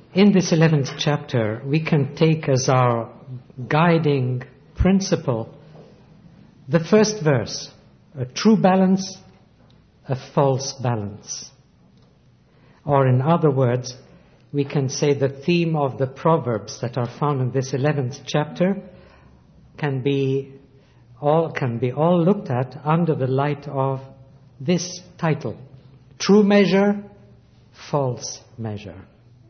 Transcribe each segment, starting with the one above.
In this 11th chapter, we can take as our guiding principle the first verse, a true balance, a false balance. Or in other words, we can say the theme of the Proverbs that are found in this 11th chapter can be all looked at under the light of this title: true measure, false measure.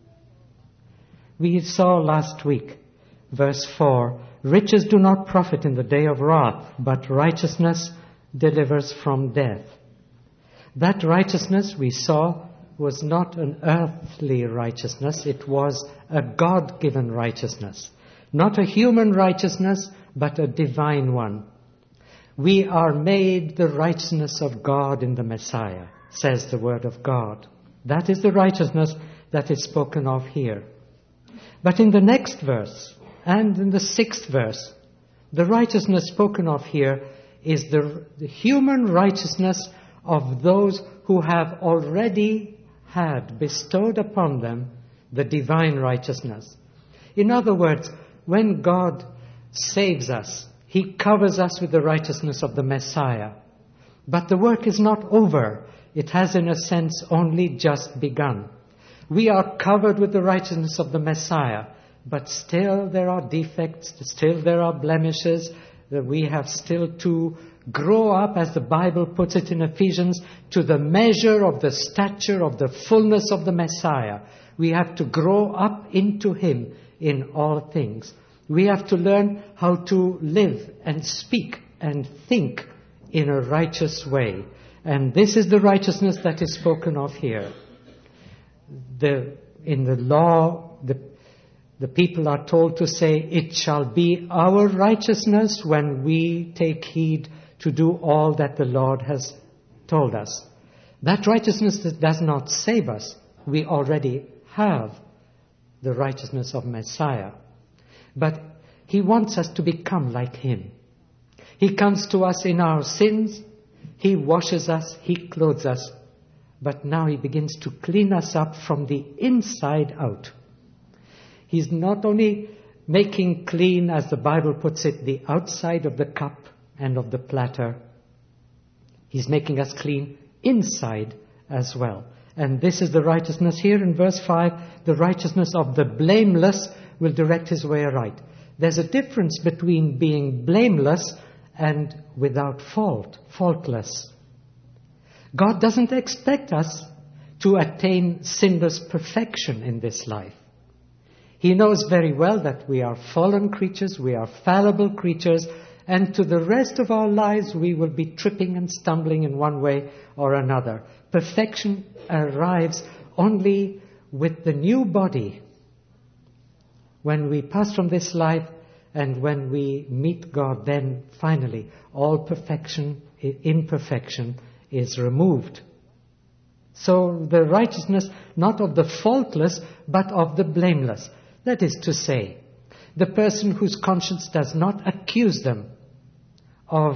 We saw last week, verse 4, riches do not profit in the day of wrath, but righteousness delivers from death. That righteousness we saw was not an earthly righteousness, it was a God-given righteousness. Not a human righteousness, but a divine one. We are made the righteousness of God in the Messiah, says the Word of God. That is the righteousness that is spoken of here. But in the next verse, and in the 6th verse, the righteousness spoken of here is the human righteousness of those who have already had bestowed upon them the divine righteousness. In other words, when God saves us, He covers us with the righteousness of the Messiah. But the work is not over. It has, in a sense, only just begun. We are covered with the righteousness of the Messiah, but still there are defects, still there are blemishes, that we have still to grow up, as the Bible puts it in Ephesians, to the measure of the stature of the fullness of the Messiah. We have to grow up into Him in all things. We have to learn how to live and speak and think in a righteous way. And this is the righteousness that is spoken of here. In the law, the people are told to say, it shall be our righteousness when we take heed to do all that the Lord has told us. That righteousness does not save us. We already have the righteousness of Messiah. But He wants us to become like Him. He comes to us in our sins. He washes us. He clothes us. But now He begins to clean us up from the inside out. He's not only making clean, as the Bible puts it, the outside of the cup and of the platter. He's making us clean inside as well. And this is the righteousness here in verse 5. The righteousness of the blameless will direct his way aright. There's a difference between being blameless and without fault, faultless. God doesn't expect us to attain sinless perfection in this life. He knows very well that we are fallen creatures, we are fallible creatures, and to the rest of our lives we will be tripping and stumbling in one way or another. Perfection arrives only with the new body. When we pass from this life and when we meet God, then finally all imperfection is removed. So the righteousness not of the faultless but of the blameless. That is to say, the person whose conscience does not accuse them of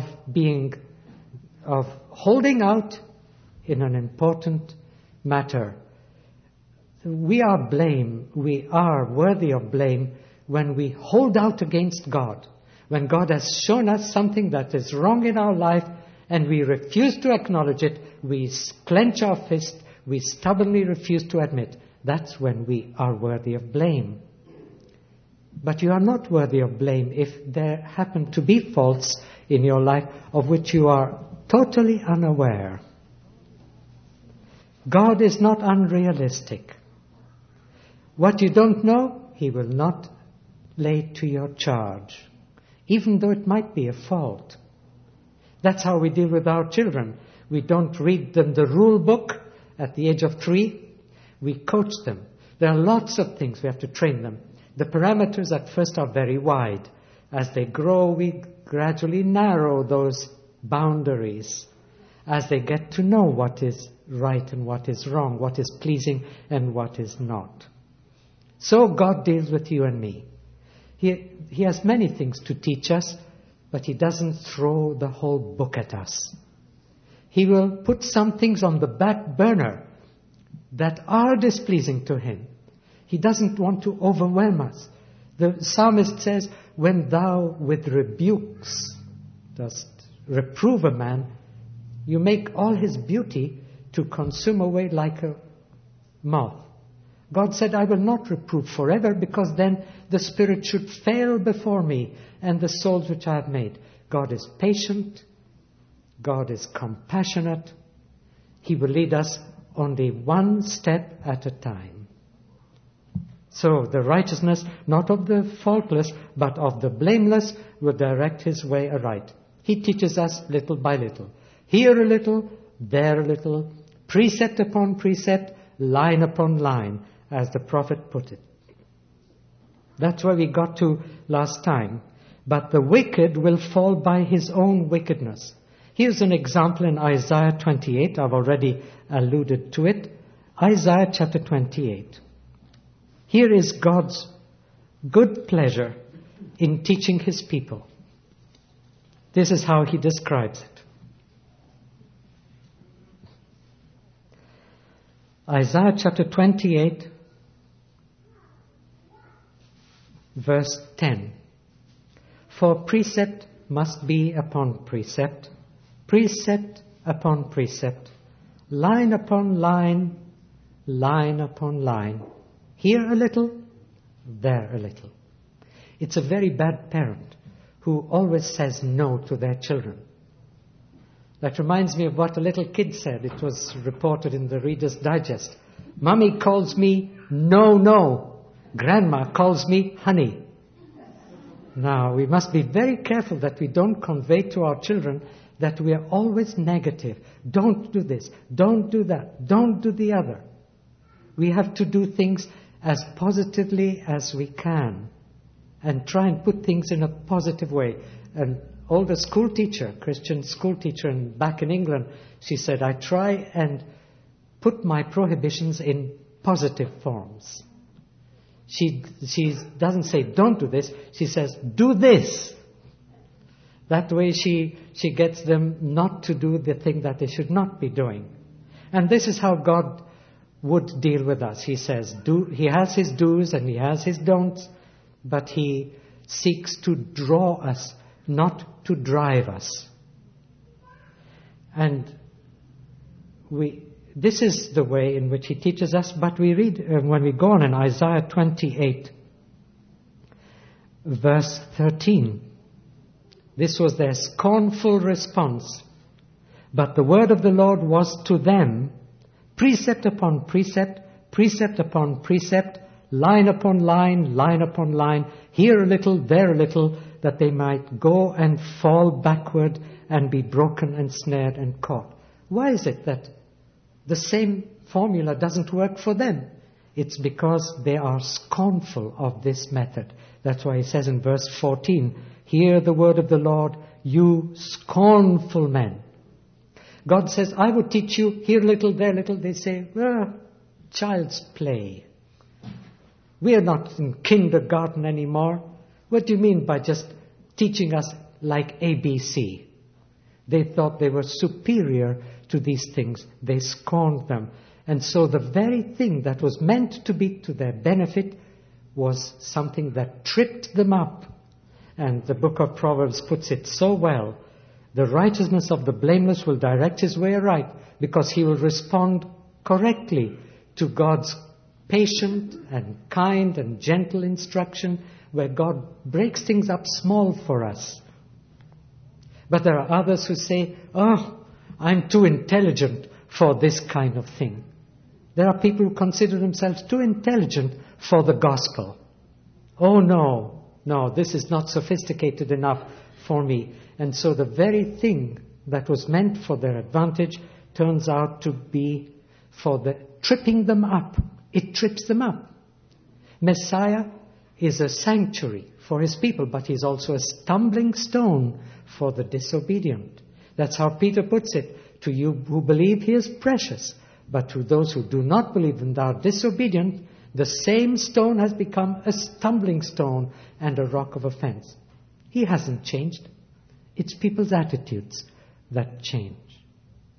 holding out in an important matter. We are worthy of blame when we hold out against God. When God has shown us something that is wrong in our life and we refuse to acknowledge it, we clench our fist, we stubbornly refuse to admit. That's when we are worthy of blame. But you are not worthy of blame if there happen to be faults in your life of which you are totally unaware. God is not unrealistic. What you don't know, He will not lay to your charge, even though it might be a fault. That's how we deal with our children. We don't read them the rule book at the age of 3. We coach them. There are lots of things we have to train them. The parameters at first are very wide. As they grow, we gradually narrow those boundaries as they get to know what is right and what is wrong, what is pleasing and what is not. So God deals with you and me. He has many things to teach us, but He doesn't throw the whole book at us. He will put some things on the back burner that are displeasing to Him. He doesn't want to overwhelm us. The psalmist says, when thou with rebukes dost reprove a man, you make all his beauty to consume away like a moth. God said, I will not reprove forever, because then the spirit should fail before me and the souls which I have made. God is patient. God is compassionate. He will lead us only one step at a time. So the righteousness, not of the faultless, but of the blameless, will direct his way aright. He teaches us little by little. Here a little, there a little, precept upon precept, line upon line, as the prophet put it. That's where we got to last time. But the wicked will fall by his own wickedness. Here's an example in Isaiah 28. I've already alluded to it. Isaiah chapter 28. Here is God's good pleasure in teaching his people. This is how he describes it. Isaiah chapter 28, verse 10. For precept must be upon precept, precept upon precept, line upon line, line upon line. Here a little, there a little. It's a very bad parent who always says no to their children. That reminds me of what a little kid said. It was reported in the Reader's Digest. Mummy calls me no, no. Grandma calls me honey. Now, we must be very careful that we don't convey to our children that we are always negative. Don't do this. Don't do that. Don't do the other. We have to do things as positively as we can and try and put things in a positive way. An older school teacher, Christian school teacher back in England, she said, I try and put my prohibitions in positive forms. She doesn't say, don't do this. She says, do this. That way she gets them not to do the thing that they should not be doing. And this is how God would deal with us. He says, he has his do's and he has his don'ts, but he seeks to draw us, not to drive us. And this is the way in which he teaches us, but we read, when we go on in Isaiah 28, verse 13, this was their scornful response. But the word of the Lord was to them, precept upon precept, precept upon precept, line upon line, line upon line, here a little, there a little, that they might go and fall backward and be broken and snared and caught. Why is it that the same formula doesn't work for them? It's because they are scornful of this method. That's why he says in verse 14, hear the word of the Lord, you scornful men. God says, I would teach you here a little, there a little. They say, child's play. We are not in kindergarten anymore. What do you mean by just teaching us like ABC? They thought they were superior to these things. They scorned them. And so the very thing that was meant to be to their benefit was something that tripped them up. And the book of Proverbs puts it so well. The righteousness of the blameless will direct his way aright, because he will respond correctly to God's patient and kind and gentle instruction, where God breaks things up small for us. But there are others who say, I'm too intelligent for this kind of thing. There are people who consider themselves too intelligent for the gospel. Oh no, this is not sophisticated enough for me. And so the very thing that was meant for their advantage turns out to be for the tripping them up. It trips them up. Messiah is a sanctuary for his people, but he's also a stumbling stone for the disobedient. That's how Peter puts it. To you who believe, he is precious. But to those who do not believe and are disobedient, the same stone has become a stumbling stone and a rock of offense. He hasn't changed. It's people's attitudes that change.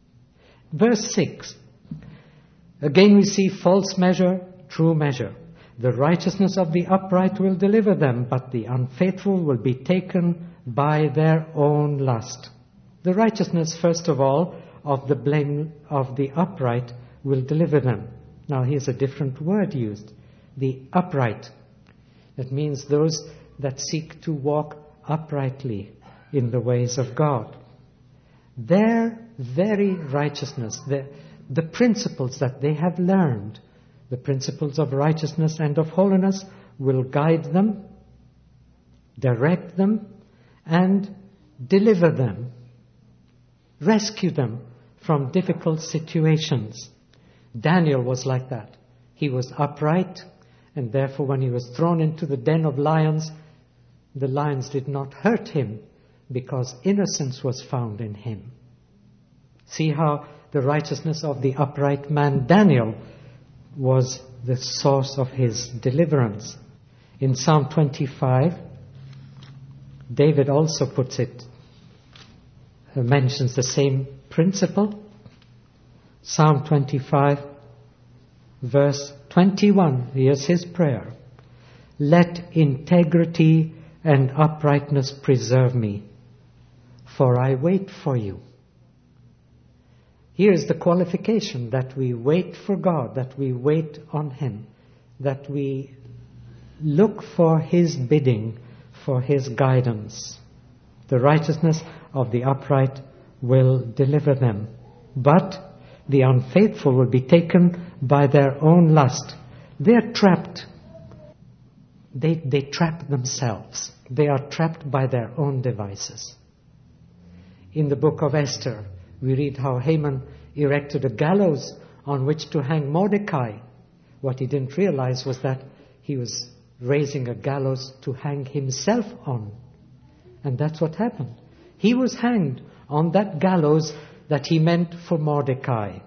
Verse 6. Again we see false measure, true measure. The righteousness of the upright will deliver them, but the unfaithful will be taken by their own lust. The righteousness, first of all, of the blame of the upright will deliver them. Now here's a different word used. The upright. That means those that seek to walk uprightly in the ways of God. Their very righteousness, the principles that they have learned, the principles of righteousness and of holiness, will guide them, direct them, and deliver them, rescue them from difficult situations. Daniel was like that. He was upright, and therefore when he was thrown into the den of lions, the lions did not hurt him because innocence was found in him. See how the righteousness of the upright man Daniel was the source of his deliverance. In Psalm 25, David also mentions the same principle. Psalm 25, verse 21, here's his prayer. Let integrity and uprightness preserve me, for I wait for you. Here is the qualification, that we wait for God, that we wait on Him, that we look for His bidding, for His guidance. The righteousness of the upright will deliver them, but the unfaithful will be taken by their own lust. They're trapped. They trap themselves. They are trapped by their own devices. In the book of Esther, we read how Haman erected a gallows on which to hang Mordecai. What he didn't realize was that he was raising a gallows to hang himself on. And that's what happened. He was hanged on that gallows that he meant for Mordecai.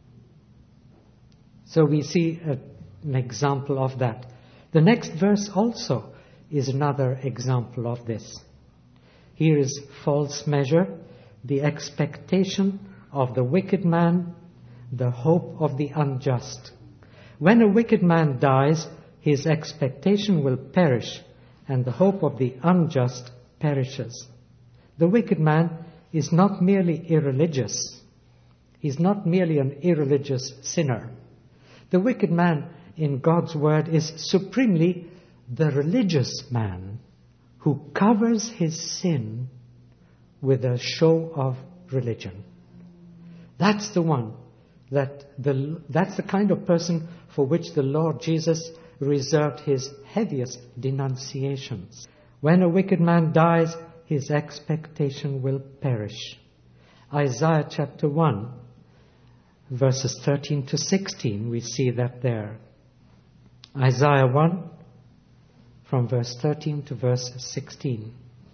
So we see an example of that. The next verse also is another example of this. Here is false measure, the expectation of the wicked man, the hope of the unjust. When a wicked man dies, his expectation will perish, and the hope of the unjust perishes. The wicked man is not merely irreligious. He's not merely an irreligious sinner. The wicked man in God's word is supremely the religious man who covers his sin with a show of religion. That's the one, that's the kind of person for which the Lord Jesus reserved his heaviest denunciations. When a wicked man dies, his expectation will perish. Isaiah chapter 1, verses 13 to 16, we see that there. Isaiah 1, from verse 13 to verse 16.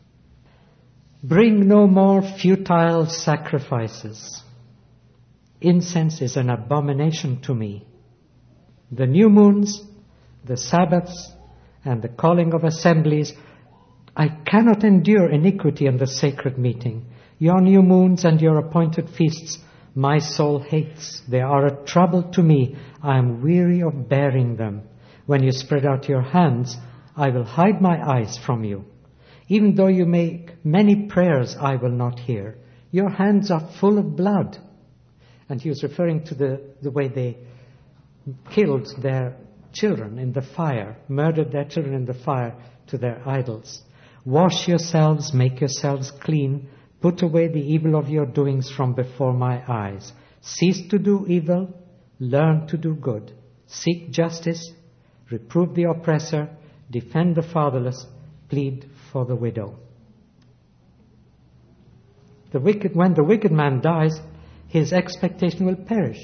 Bring no more futile sacrifices. Incense is an abomination to me. The new moons, the Sabbaths, and the calling of assemblies, I cannot endure iniquity in the sacred meeting. Your new moons and your appointed feasts, my soul hates. They are a trouble to me. I am weary of bearing them. When you spread out your hands, I will hide my eyes from you. Even though you make many prayers, I will not hear. Your hands are full of blood. And he was referring to the way they killed their children in the fire, murdered their children in the fire to their idols. Wash yourselves, make yourselves clean. Put away the evil of your doings from before my eyes. Cease to do evil, learn to do good. Seek justice, reprove the oppressor, defend the fatherless, plead for the widow. When the wicked man dies, his expectation will perish.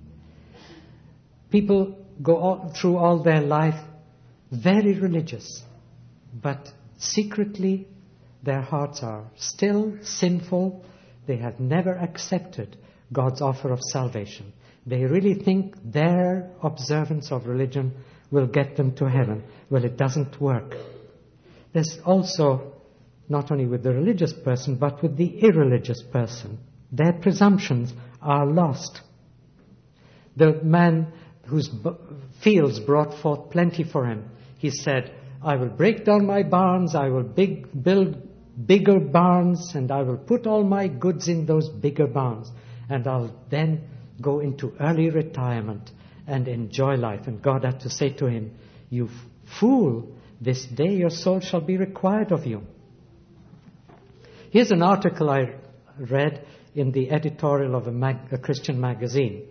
People go through all their life very religious, but secretly their hearts are still sinful. They have never accepted God's offer of salvation. They really think their observance of religion will get them to heaven. Well, it doesn't work. There's also, not only with the religious person, but with the irreligious person. Their presumptions are lost. The man whose fields brought forth plenty for him. He said, I will break down my barns, I will build bigger barns, and I will put all my goods in those bigger barns. And I'll then go into early retirement and enjoy life. And God had to say to him, you fool, this day your soul shall be required of you. Here's an article I read in the editorial of a Christian magazine.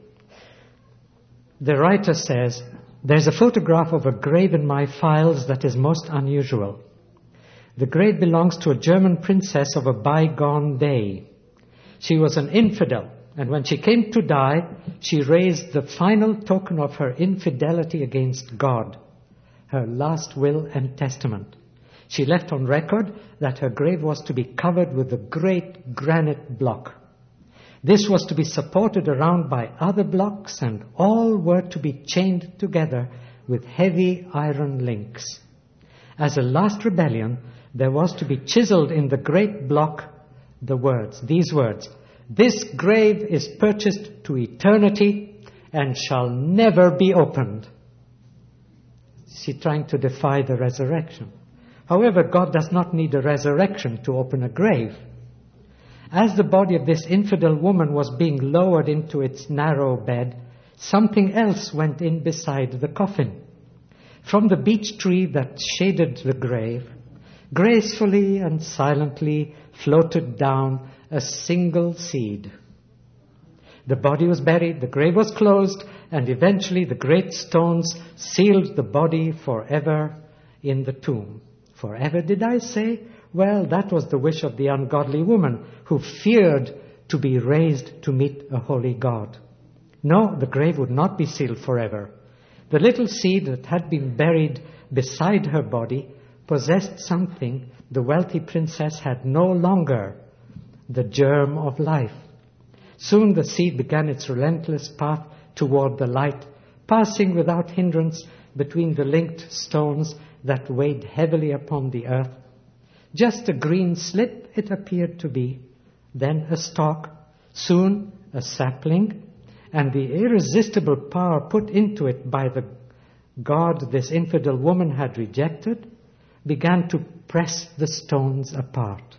The writer says, there's a photograph of a grave in my files that is most unusual. The grave belongs to a German princess of a bygone day. She was an infidel, and when she came to die, she raised the final token of her infidelity against God, her last will and testament. She left on record that her grave was to be covered with a great granite block. This was to be supported around by other blocks, and all were to be chained together with heavy iron links. As a last rebellion, there was to be chiseled in the great block these words, this grave is purchased to eternity and shall never be opened. She's trying to defy the resurrection. However, God does not need a resurrection to open a grave. As the body of this infidel woman was being lowered into its narrow bed, something else went in beside the coffin. From the beech tree that shaded the grave, gracefully and silently floated down a single seed. The body was buried, the grave was closed, and eventually the great stones sealed the body forever in the tomb. Forever, did I say? Well, that was the wish of the ungodly woman who feared to be raised to meet a holy God. No, the grave would not be sealed forever. The little seed that had been buried beside her body possessed something the wealthy princess had no longer, the germ of life. Soon the seed began its relentless path toward the light, passing without hindrance between the linked stones that weighed heavily upon the earth. Just a green slip it appeared to be, then a stalk, soon a sapling, and the irresistible power put into it by the God this infidel woman had rejected began to press the stones apart.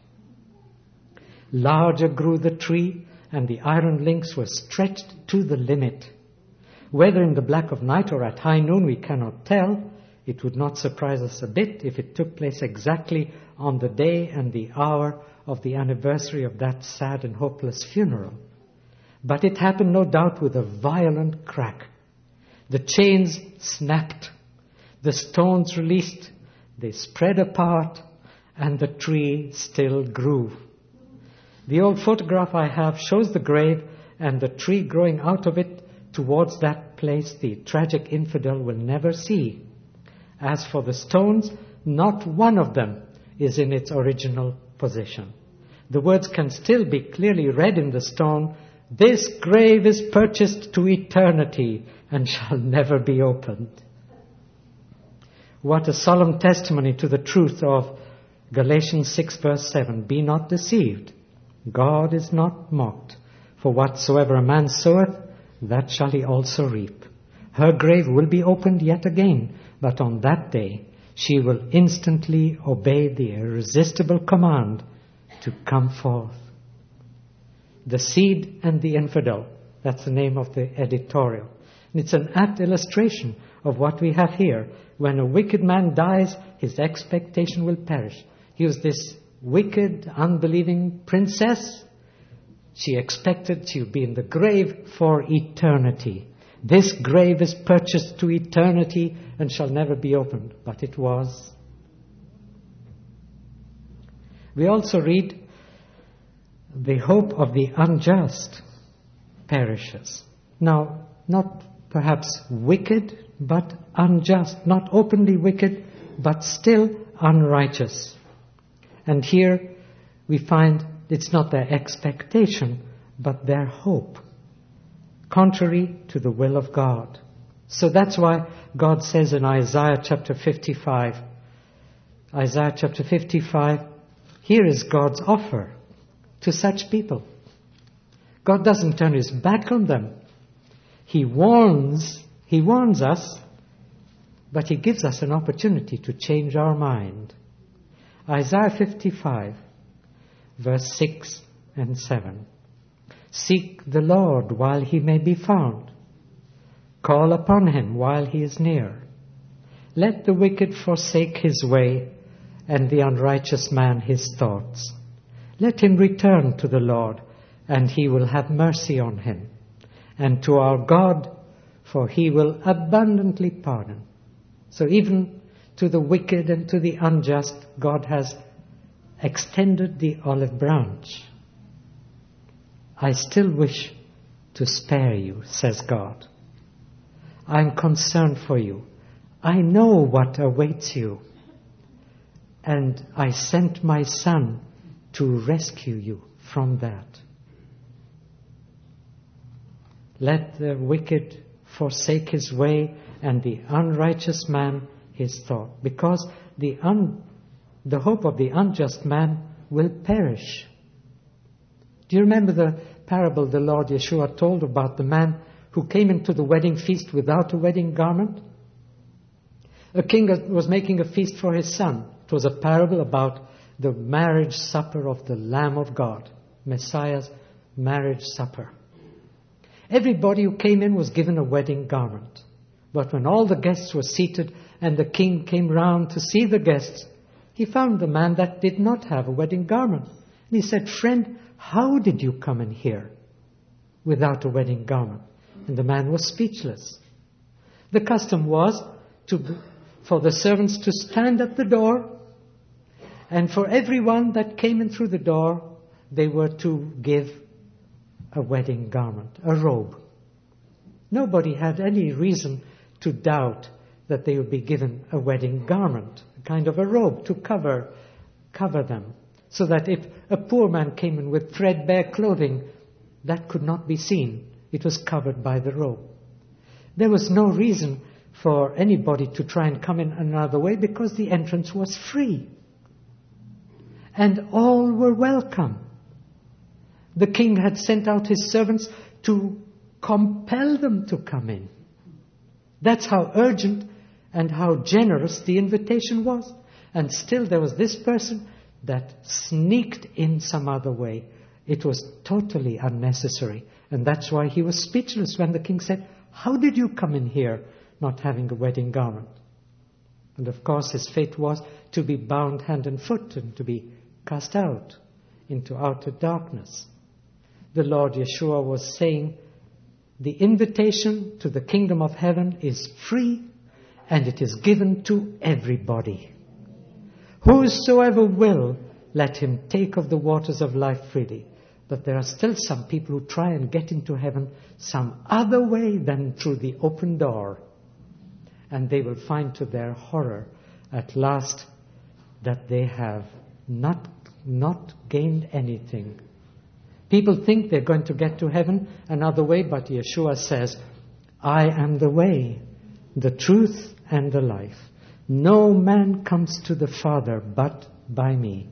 Larger grew the tree, and the iron links were stretched to the limit. Whether in the black of night or at high noon, we cannot tell. It would not surprise us a bit if it took place exactly on the day and the hour of the anniversary of that sad and hopeless funeral. But it happened, no doubt, with a violent crack. The chains snapped, the stones released, they spread apart, and the tree still grew. The old photograph I have shows the grave and the tree growing out of it towards that place the tragic infidel will never see. As for the stones, not one of them is in its original position. The words can still be clearly read in the stone, this grave is purchased to eternity and shall never be opened. What a solemn testimony to the truth of Galatians 6 verse 7. Be not deceived. God is not mocked. For whatsoever a man soweth, that shall he also reap. Her grave will be opened yet again, but on that day she will instantly obey the irresistible command to come forth. The seed and the infidel, that's the name of the editorial. And it's an apt illustration of what we have here. When a wicked man dies, his expectation will perish. He was this wicked, unbelieving princess. She expected she would be in the grave for eternity. This grave is purchased to eternity and shall never be opened. But it was. We also read, the hope of the unjust perishes. Now, not perhaps wicked, but unjust. Not openly wicked, but still unrighteous. And here we find it's not their expectation, but their hope, contrary to the will of God. So that's why God says in Isaiah chapter 55, here is God's offer to such people. God doesn't turn his back on them. He warns He warns us, but he gives us an opportunity to change our mind. Isaiah 55, verse 6 and 7. Seek the Lord while he may be found. Call upon him while he is near. Let the wicked forsake his way, and the unrighteous man his thoughts. Let him return to the Lord, and he will have mercy on him, and to our God, for he will abundantly pardon. So even to the wicked and to the unjust, God has extended the olive branch. I still wish to spare you, says God. I'm concerned for you. I know what awaits you. And I sent my Son to rescue you from that. Let the wicked forsake his way, and the unrighteous man his thought, because the hope of the unjust man will perish. Do you remember the parable the Lord Yeshua told about the man who came into the wedding feast without a wedding garment? A king was making a feast for his son. It was a parable about the marriage supper of the Lamb of God, Messiah's marriage supper. Everybody who came in was given a wedding garment. But when all the guests were seated and the king came round to see the guests, he found the man that did not have a wedding garment. And he said, "Friend, how did you come in here without a wedding garment?" And the man was speechless. The custom was for the servants to stand at the door, and for everyone that came in through the door, they were to give a wedding garment, a robe. Nobody had any reason to doubt that they would be given a wedding garment, a kind of a robe to cover them, so that if a poor man came in with threadbare clothing, that could not be seen. It was covered by the robe. There was no reason for anybody to try and come in another way, because the entrance was free. And all were welcome. The king had sent out his servants to compel them to come in. That's how urgent and how generous the invitation was. And still there was this person that sneaked in some other way. It was totally unnecessary. And that's why he was speechless when the king said, "How did you come in here not having a wedding garment?" And of course his fate was to be bound hand and foot and to be cast out into outer darkness. The Lord Yeshua was saying, the invitation to the kingdom of heaven is free, and it is given to everybody. Whosoever will, let him take of the waters of life freely. But there are still some people who try and get into heaven some other way than through the open door. And they will find to their horror at last that they have not gained anything. People think they're going to get to heaven another way, but Yeshua says, "I am the way, the truth, and the life. No man comes to the Father but by me."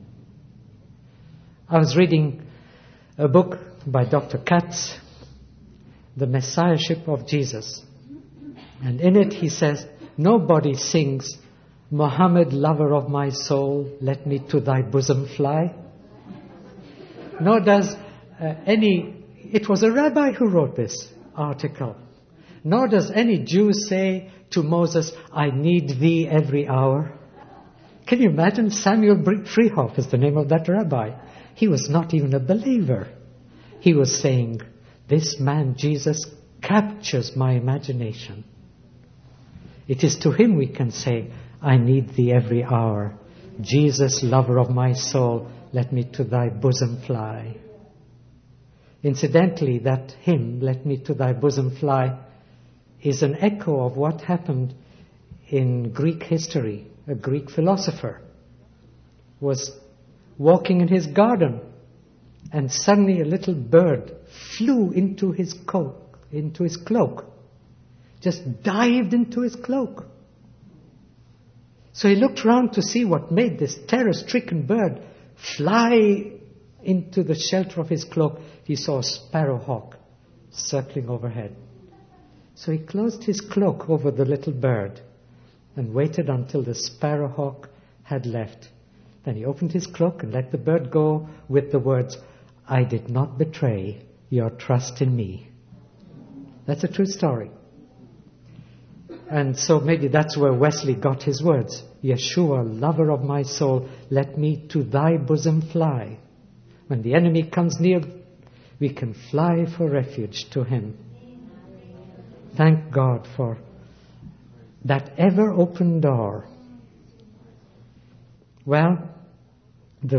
I was reading a book by Dr. Katz, The Messiahship of Jesus. And in it he says, nobody sings, "Muhammad, lover of my soul, let me to thy bosom fly." Nor does it was a rabbi who wrote this article. Nor does any Jew say to Moses, "I need thee every hour." Can you imagine? Samuel Freehoff is the name of that rabbi. He was not even a believer. He was saying, this man Jesus captures my imagination. It is to him we can say, "I need thee every hour. Jesus, lover of my soul, let me to thy bosom fly." Incidentally, that hymn, "Let me to thy bosom fly," is an echo of what happened in Greek history. A Greek philosopher was walking in his garden, and suddenly a little bird flew into his cloak, just dived into his cloak. So he looked round to see what made this terror-stricken bird fly into the shelter of his cloak. He saw a sparrowhawk circling overhead. So he closed his cloak over the little bird and waited until the sparrowhawk had left. Then he opened his cloak and let the bird go with the words, "I did not betray your trust in me." That's a true story. And so maybe that's where Wesley got his words. "Yeshua, lover of my soul, let me to thy bosom fly." When the enemy comes near, we can fly for refuge to him. Thank God for that ever open door. Well, the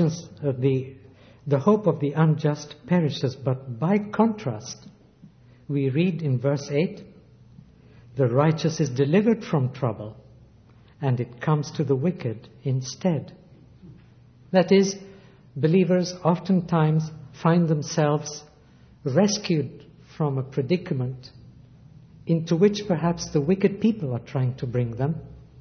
hope of the unjust perishes, but by contrast, we read in verse 8, the righteous is delivered from trouble, and it comes to the wicked instead. That is, believers oftentimes find themselves rescued from a predicament into which perhaps the wicked people are trying to bring them,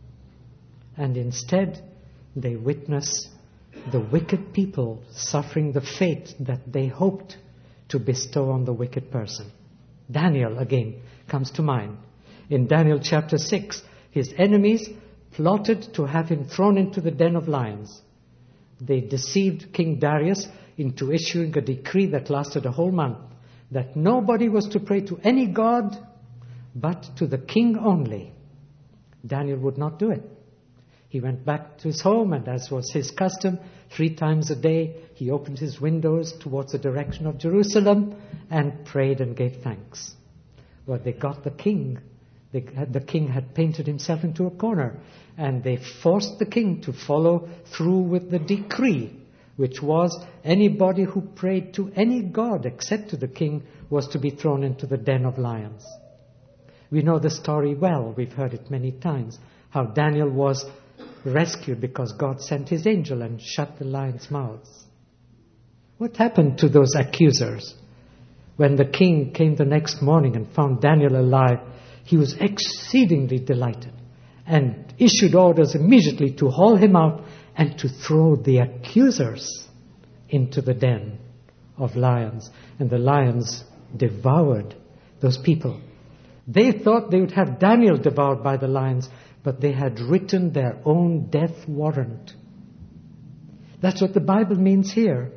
and instead they witness the wicked people suffering the fate that they hoped to bestow on the wicked person. Daniel, again, comes to mind. In Daniel chapter 6, his enemies plotted to have him thrown into the den of lions. They deceived King Darius into issuing a decree that lasted a whole month, that nobody was to pray to any god but to the king only. Daniel would not do it. He went back to his home, and as was his custom, 3 times a day he opened his windows towards the direction of Jerusalem and prayed and gave thanks. Well, they got the king. The king had painted himself into a corner, and they forced the king to follow through with the decree, which was anybody who prayed to any god except to the king was to be thrown into the den of lions. We know the story well. We've heard it many times, how Daniel was rescued because God sent his angel and shut the lions' mouths. What happened to those accusers? When the king came the next morning and found Daniel alive, he was exceedingly delighted and issued orders immediately to haul him out and to throw the accusers into the den of lions. And the lions devoured those people. They thought they would have Daniel devoured by the lions, but they had written their own death warrant. That's what the Bible means here.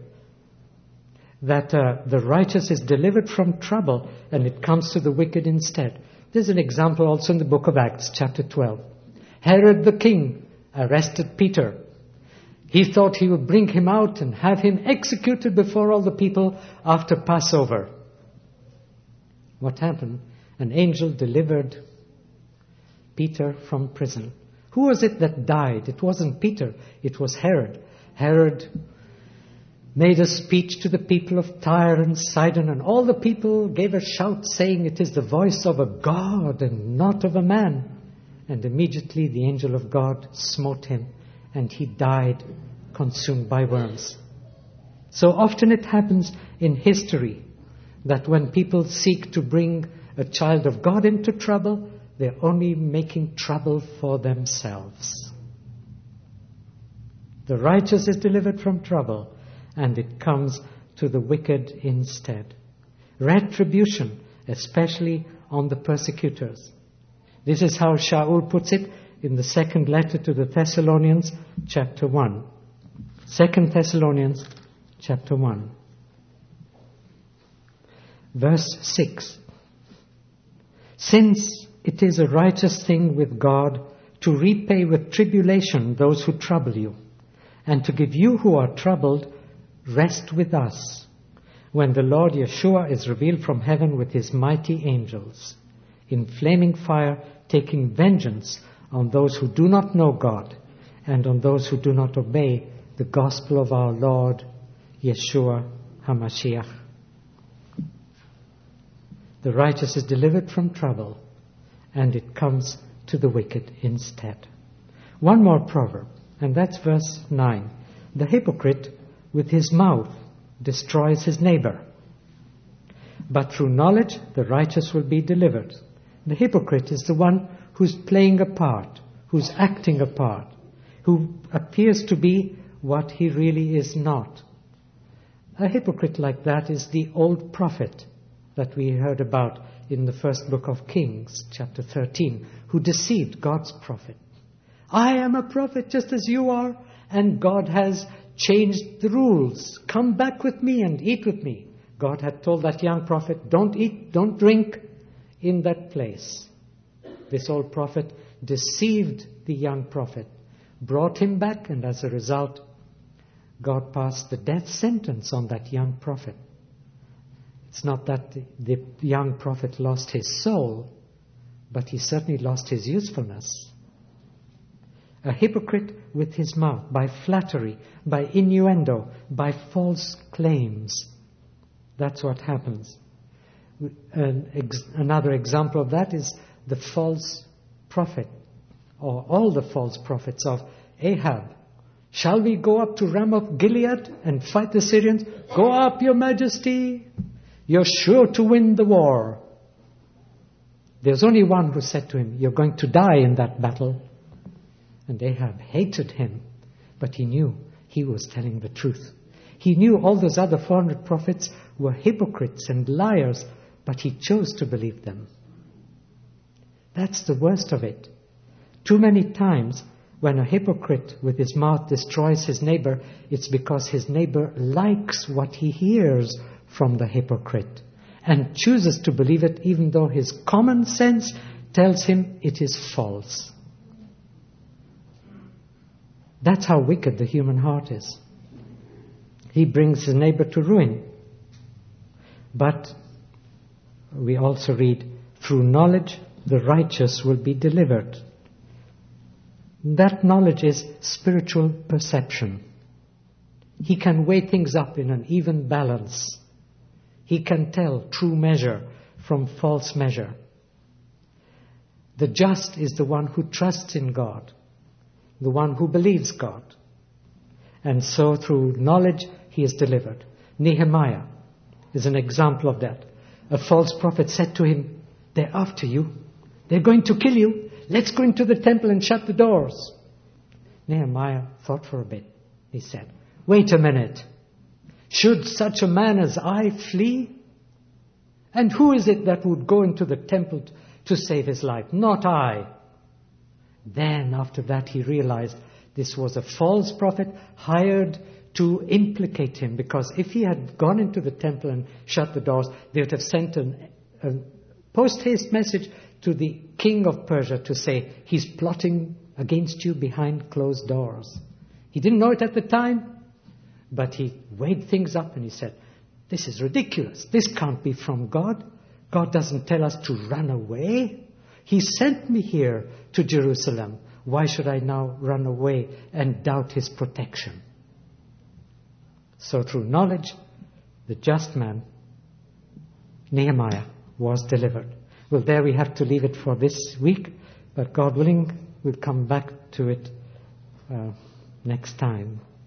That the righteous is delivered from trouble and it comes to the wicked instead. There's an example also in the book of Acts, chapter 12. Herod the king arrested Peter. He thought he would bring him out and have him executed before all the people after Passover. What happened? An angel delivered Peter from prison. Who was it that died? It wasn't Peter, it was Herod. Herod made a speech to the people of Tyre and Sidon, and all the people gave a shout saying, "It is the voice of a god and not of a man." And immediately the angel of God smote him, and he died consumed by worms. So often it happens in history that when people seek to bring a child of God into trouble, they're only making trouble for themselves. The righteous is delivered from trouble, and it comes to the wicked instead. Retribution, especially on the persecutors. This is how Shaul puts it in the second letter to the Thessalonians, chapter 1. 2 Thessalonians, chapter 1. Verse 6. Since it is a righteous thing with God to repay with tribulation those who trouble you, and to give you who are troubled rest with us, when the Lord Yeshua is revealed from heaven with his mighty angels, in flaming fire, taking vengeance on those who do not know God, and on those who do not obey the gospel of our Lord Yeshua HaMashiach. The righteous is delivered from trouble, and it comes to the wicked instead. One more proverb, and that's verse 9. The hypocrite with his mouth destroys his neighbor, but through knowledge the righteous will be delivered. The hypocrite is the one who's playing a part, who's acting a part, who appears to be what he really is not. A hypocrite like that is the old prophet that we heard about in the first book of Kings, chapter 13, who deceived God's prophet. I am a prophet just as you are, and God has changed the rules. Come back with me and eat with me. God had told that young prophet, don't eat, don't drink in that place. This old prophet deceived the young prophet, brought him back, and as a result, God passed the death sentence on that young prophet. It's not that the young prophet lost his soul, but he certainly lost his usefulness. A hypocrite with his mouth, by flattery, by innuendo, by false claims. That's what happens. Another example of that is the false prophet, or all the false prophets of Ahab. Shall we go up to Ramoth Gilead and fight the Syrians? Go up, your majesty. You're sure to win the war. There's only one who said to him, you're going to die in that battle. And Ahab hated him, but he knew he was telling the truth. He knew all those other 400 prophets were hypocrites and liars, but he chose to believe them. That's the worst of it. Too many times, when a hypocrite with his mouth destroys his neighbor, it's because his neighbor likes what he hears from the hypocrite and chooses to believe it even though his common sense tells him it is false. That's how wicked the human heart is. He brings his neighbor to ruin. But we also read, through knowledge the righteous will be delivered. That knowledge is spiritual perception. He can weigh things up in an even balance. He can tell true measure from false measure. The just is the one who trusts in God, the one who believes God. And so through knowledge he is delivered. Nehemiah is an example of that. A false prophet said to him, they're after you. They're going to kill you. Let's go into the temple and shut the doors. Nehemiah thought for a bit. He said, wait a minute. Should such a man as I flee? And who is it that would go into the temple to save his life? Not I. Then after that he realized this was a false prophet hired to implicate him, because if he had gone into the temple and shut the doors, they would have sent a post-haste message to the king of Persia to say, he's plotting against you behind closed doors. He didn't know it at the time, but he weighed things up and he said, this is ridiculous. This can't be from God. God doesn't tell us to run away. He sent me here to Jerusalem. Why should I now run away and doubt his protection? So through knowledge, the just man, Nehemiah, was delivered. Well, there we have to leave it for this week, but God willing, we'll come back to it next time.